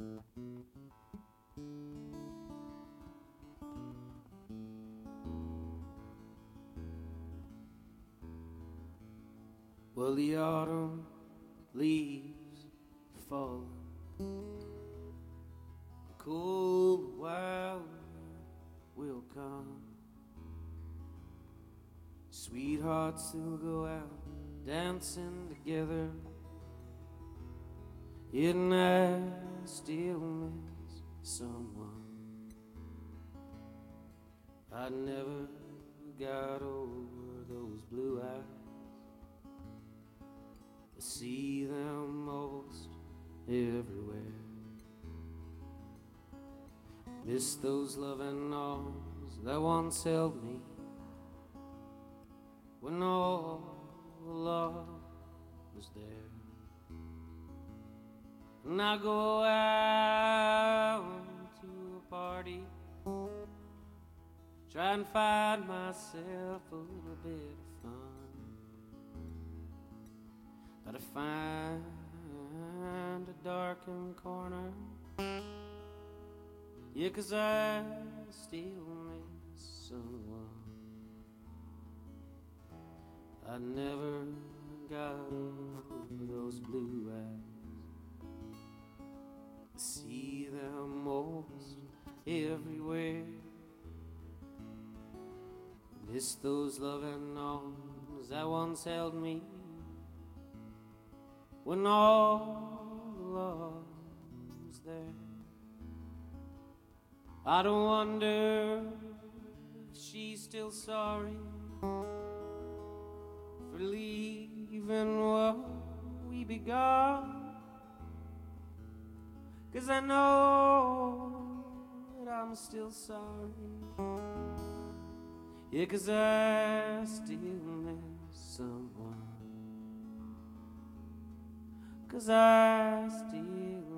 Well, the autumn leaves falling, the cold wild will come. Sweethearts will go out dancing together, yet I still miss someone. I never got over those blue eyes. I see them most everywhere. Miss those loving arms that once held me when all love was there. And I go out to a party, try and find myself a little bit of fun. But I find a darkened corner, yeah, 'cause I still miss someone. I never got over those blue eyes. I see them most everywhere. Miss those loving arms that once held me when all love was there. I don't wonder if she's still sorry for leaving what we begun, 'cause I know that I'm still sorry, yeah, 'cause I still miss someone, 'cause I still